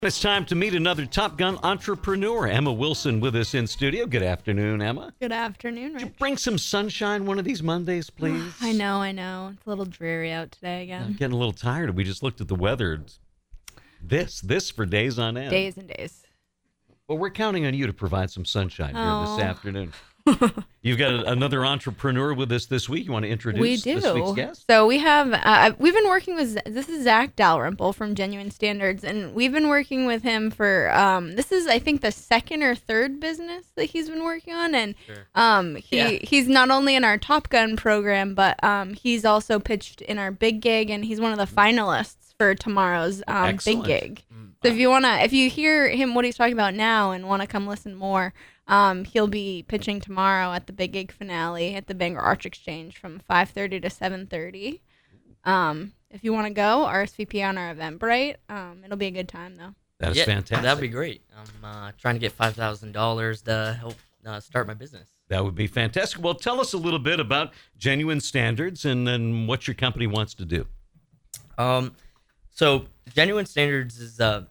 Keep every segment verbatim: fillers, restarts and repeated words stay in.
It's time to meet another Top Gun entrepreneur. Emma Wilson with us in studio. Good afternoon, Emma. Good afternoon, Could you Rich. bring some sunshine one of these Mondays, please? I know, I know. It's a little dreary out today I'm again. getting a little tired. We just looked at the weather. It's this, this for days on end. Days and days. Well, we're counting on you to provide some sunshine here Oh. this afternoon. You've got a, another entrepreneur with us this week. You want to introduce We do. this week's guest? So we have, uh, we've been working with, this is Zach Dalrymple from Genuine Standards, and we've been working with him for, um, this is, I think, the second or third business that he's been working on, and Sure. um, he Yeah. he's not only in our Top Gun program, but um, he's also pitched in our Big Gig, and he's one of the finalists for tomorrow's um, Big Excellent. Gig. So if you wanna, if you hear him what he's talking about now and want to come listen more, um, he'll be pitching tomorrow at the Big Gig finale at the Bangor Arch Exchange from five thirty to seven thirty. Um, if you want to go, R S V P on our Eventbrite. Um, it'll be a good time though. That is Yeah, fantastic. That'd be great. I'm uh, trying to get five thousand dollars to help uh, start my business. That would be fantastic. Well, tell us a little bit about Genuine Standards and then what your company wants to do. Um, so Genuine Standards is uh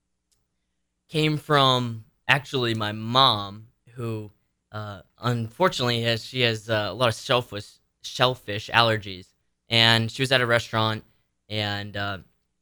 came from actually my mom, who uh, unfortunately has she has uh, a lot of shellfish shellfish allergies, and she was at a restaurant and uh,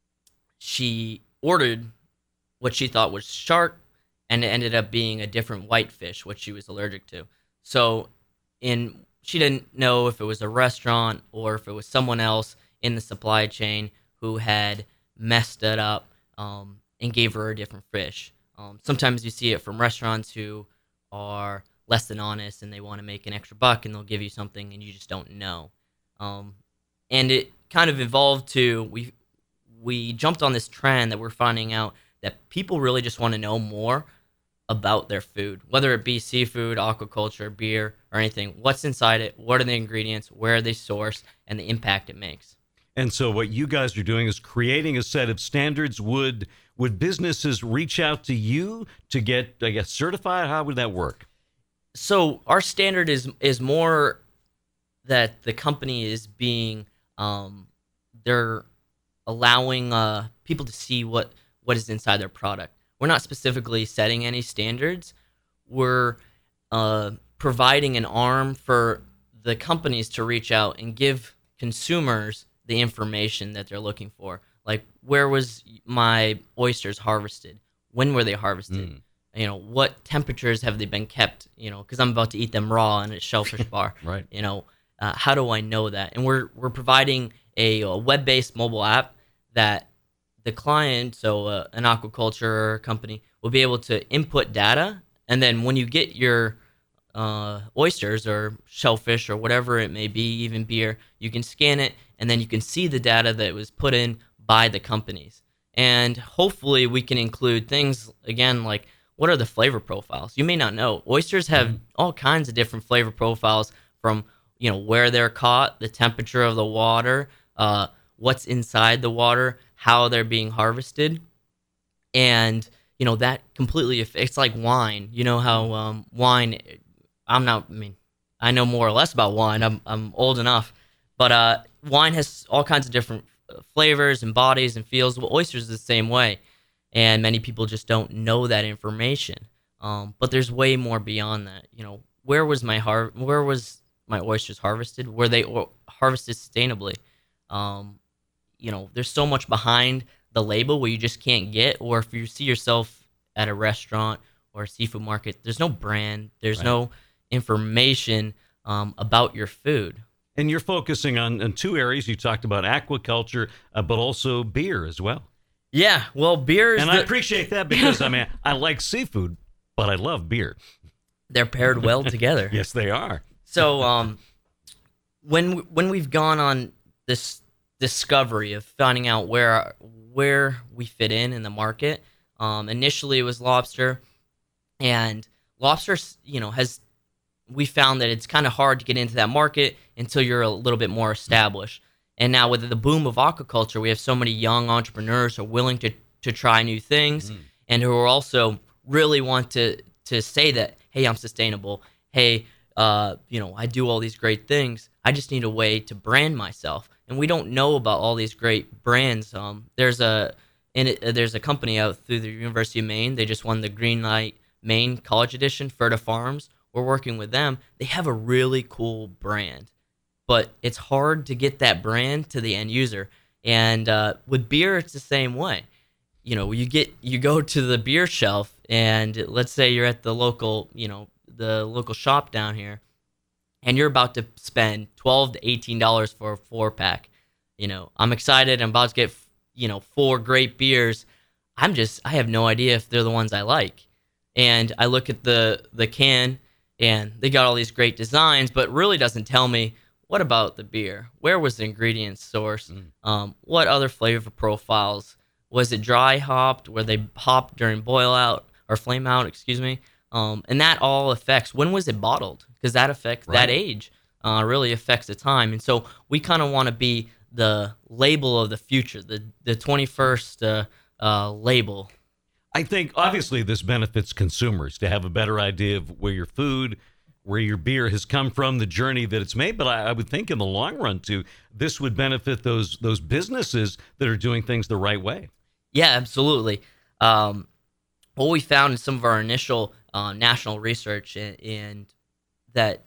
she ordered what she thought was shark, and it ended up being a different whitefish, which she was allergic to. So, in she didn't know if it was a restaurant or if it was someone else in the supply chain who had messed it up um, and gave her a different fish. Um, sometimes you see it from restaurants who are less than honest and they want to make an extra buck and they'll give you something and you just don't know. Um, and it kind of evolved to we we jumped on this trend that we're finding out that people really just want to know more about their food, whether it be seafood, aquaculture, beer, or anything. What's inside it? What are the ingredients? Where are they sourced? And the impact it makes. And so what you guys are doing is creating a set of standards. Would would businesses reach out to you to get, I guess, certified? How would that work? So our standard is is more that the company is being um, they're allowing uh, people to see what, what is inside their product. We're not specifically setting any standards. We're uh, providing an arm for the companies to reach out and give consumers the information that they're looking for. Like, where was my oysters harvested? When were they harvested? Mm. You know, what temperatures have they been kept? You know, because I'm about to eat them raw in a shellfish bar. Right. You know, uh, how do I know that? And we're we're providing a, a web-based mobile app that the client, so uh, an aquaculture company, will be able to input data, and then when you get your uh, oysters or shellfish or whatever it may be, even beer, you can scan it, and then you can see the data that was put in by the companies. And hopefully we can include things, again, like what are the flavor profiles? You may not know. Oysters have mm-hmm. all kinds of different flavor profiles, from, you know, where they're caught, the temperature of the water, uh, what's inside the water, how they're being harvested. And, you know, that completely, it's like wine. You know how um, wine, I'm not, I mean, I know more or less about wine. I'm I'm old enough. But uh, wine has all kinds of different flavors and bodies and feels. Well, oysters is the same way. And many people just don't know that information. Um, but there's way more beyond that. You know, where was my har- where was my oysters harvested? Were they or- harvested sustainably? Um, you know, there's so much behind the label where you just can't get. Or if you see yourself at a restaurant or a seafood market, there's no brand. There's Right. no information um, about your food. And you're focusing on, on two areas. You talked about aquaculture, uh, but also beer as well. Yeah, well, beer is And the, I appreciate that because, I mean, I like seafood, but I love beer. they're paired well together. Yes, they are. So, um, when when we've gone on this discovery of finding out where where we fit in in the market, um, initially it was lobster, and lobster, you know, has we found that it's kind of hard to get into that market until you're a little bit more established. And now with the boom of aquaculture, we have so many young entrepreneurs who are willing to, to try new things, mm. and who are also really want to to say that, hey, I'm sustainable. Hey, uh, you know, I do all these great things. I just need a way to brand myself. And we don't know about all these great brands. Um, there's a And it, uh, there's a company out through the University of Maine. They just won the Green Light Maine College Edition, Ferta Farms. We're working with them. They have a really cool brand, but it's hard to get that brand to the end user. And uh, with beer, it's the same way. You know, you get you go to the beer shelf, and let's say you're at the local, you know, the local shop down here, and you're about to spend twelve to eighteen dollars for a four pack. You know, I'm excited. I'm about to get, you know, four great beers. I'm just, I have no idea if they're the ones I like. And I look at the the can, and they got all these great designs, but really doesn't tell me, what about the beer? Where was the ingredients sourced? Mm. Um, what other flavor profiles? Was it dry hopped? Were they hopped during boil out or flame out, excuse me? Um, and that all affects, when was it bottled? Because that affects, right. that age uh, really affects the time. And so we kind of want to be the label of the future, the, the twenty-first uh, uh, label. I think obviously this benefits consumers to have a better idea of where your food, where your beer has come from, the journey that it's made. But I, I would think in the long run too, this would benefit those those businesses that are doing things the right way. Yeah, absolutely. Um, what we found in some of our initial uh, national research, and, and that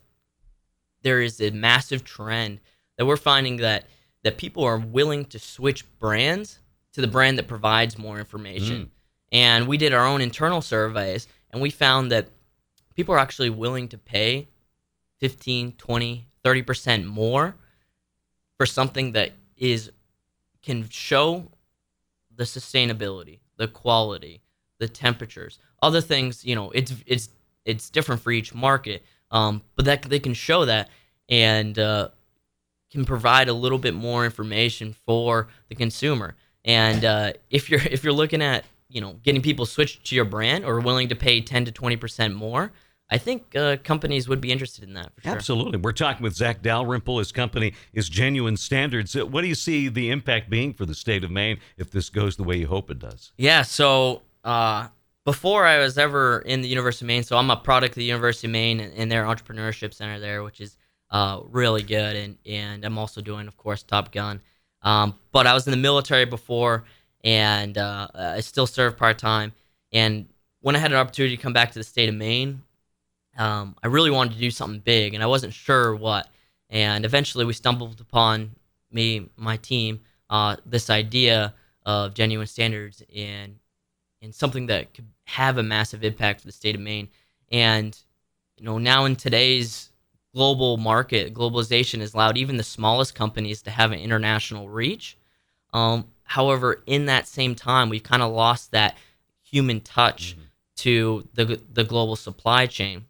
there is a massive trend that we're finding that that people are willing to switch brands to the brand that provides more information. Mm. And we did our own internal surveys, and we found that people are actually willing to pay fifteen, twenty, thirty percent more for something that is can show the sustainability, the quality, the temperatures, other things. You know, it's it's it's different for each market, um, but that they can show that and uh, can provide a little bit more information for the consumer. And uh, if you're if you're looking at, you know, getting people switched to your brand or willing to pay ten to twenty percent more, I think uh, companies would be interested in that for sure. Absolutely. We're talking with Zach Dalrymple. His company is Genuine Standards. What do you see the impact being for the state of Maine if this goes the way you hope it does? Yeah, so uh, before I was ever in the University of Maine, so I'm a product of the University of Maine and their entrepreneurship center there, which is uh, really good. And, and I'm also doing, of course, Top Gun. Um, but I was in the military before, and uh, I still serve part-time. And when I had an opportunity to come back to the state of Maine, um, I really wanted to do something big, and I wasn't sure what. And eventually we stumbled upon, me, my team, uh, this idea of Genuine Standards and, and something that could have a massive impact for the state of Maine. And, you know, now in today's global market, globalization has allowed even the smallest companies to have an international reach. Um, However, in that same time, we've kind of lost that human touch mm-hmm. to the the global supply chain.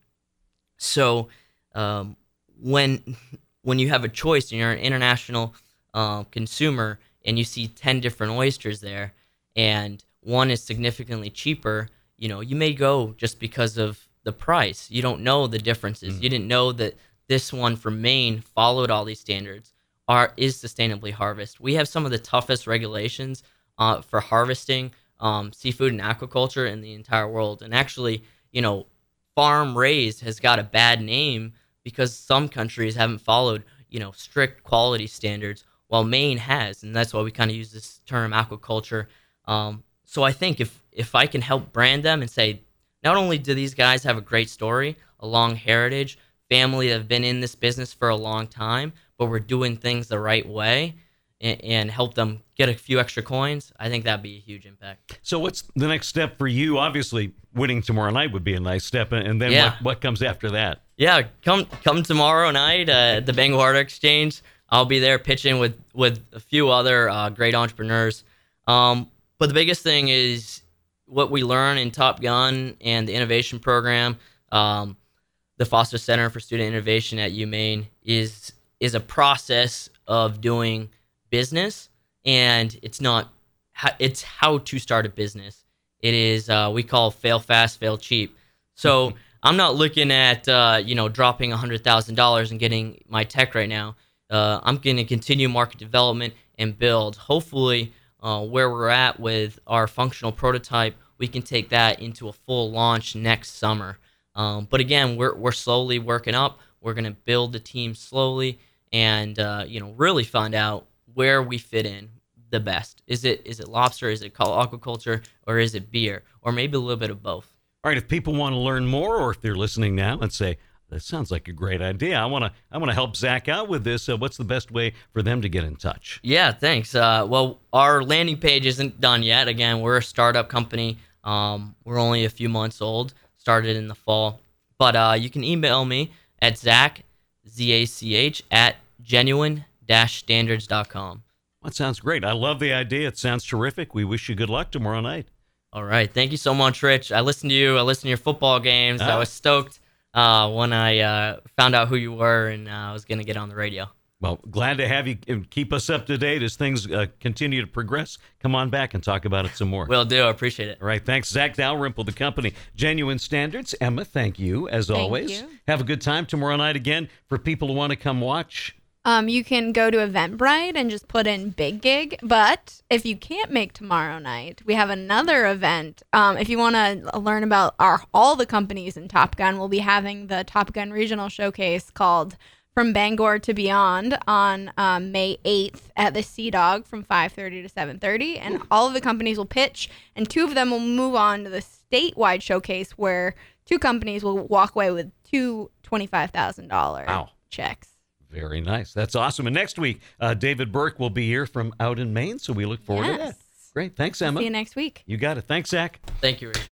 So um, when when you have a choice and you're an international uh, consumer and you see ten different oysters there, and one is significantly cheaper, you know, you may go just because of the price. You don't know the differences. Mm-hmm. You didn't know that this one from Maine followed all these standards. Are, is sustainably harvested. We have some of the toughest regulations uh, for harvesting um, seafood and aquaculture in the entire world. And actually, you know, farm raised has got a bad name because some countries haven't followed, you know, strict quality standards, while Maine has. And that's why we kind of use this term aquaculture. Um, so I think if, if I can help brand them and say, not only do these guys have a great story, a long heritage, family that have been in this business for a long time, but we're doing things the right way and, and help them get a few extra coins, I think that'd be a huge impact. So what's the next step for you? Obviously, winning tomorrow night would be a nice step. And then yeah. what, what comes after that? Yeah, come come tomorrow night uh, at the Bengal Art Exchange. I'll be there pitching with, with a few other uh, great entrepreneurs. Um, but the biggest thing is what we learn in Top Gun and the innovation program. Um, the Foster Center for Student Innovation at UMaine is is a process of doing business, and it's not it's how to start a business. It is uh, we call fail fast, fail cheap. So I'm not looking at uh, you know dropping one hundred thousand dollars and getting my tech right now. Uh, I'm going to continue market development and build. Hopefully, uh, where we're at with our functional prototype, we can take that into a full launch next summer. Um, but again, we're we're slowly working up. We're going to build the team slowly, and uh, you know, really find out where we fit in. the best? Is it is it lobster? Is it called aquaculture? Or is it beer? Or maybe a little bit of both? All right, if people want to learn more, or if they're listening now and say, that sounds like a great idea, I want to I want to help Zach out with this, uh, what's the best way for them to get in touch? Yeah, thanks. Uh, well, our landing page isn't done yet. Again, we're a startup company. Um, we're only a few months old, started in the fall. But uh, you can email me at Zach, Z A C H, at genuine dash standards dot com. That sounds great. I love the idea. It sounds terrific. We wish you good luck tomorrow night. All right. Thank you so much, Rich. I listened to you. I listened to your football games. Ah. I was stoked uh, when I uh, found out who you were, and uh, I was going to get on the radio. Well, glad to have you, and keep us up to date as things uh, continue to progress. Come on back and talk about it some more. Will do. I appreciate it. All right. Thanks, Zach Dalrymple, the company. Genuine Standards. Emma, thank you, as Thank always. you. Have a good time tomorrow night again. For people who want to come watch, Um, you can go to Eventbrite and just put in Big Gig. But if you can't make tomorrow night, we have another event. Um, if you want to learn about our all the companies in Top Gun, we'll be having the Top Gun Regional Showcase called From Bangor to Beyond on um, May eighth at the Sea Dog from five thirty to seven thirty. And all of the companies will pitch, and two of them will move on to the statewide showcase where two companies will walk away with two twenty-five thousand dollars Wow. checks. very nice. That's awesome. And next week, uh, David Burke will be here from out in Maine, so we look forward to that. Yes. Great. Thanks, Emma. See you next week. You got it. Thanks, Zach. Thank you, Rich.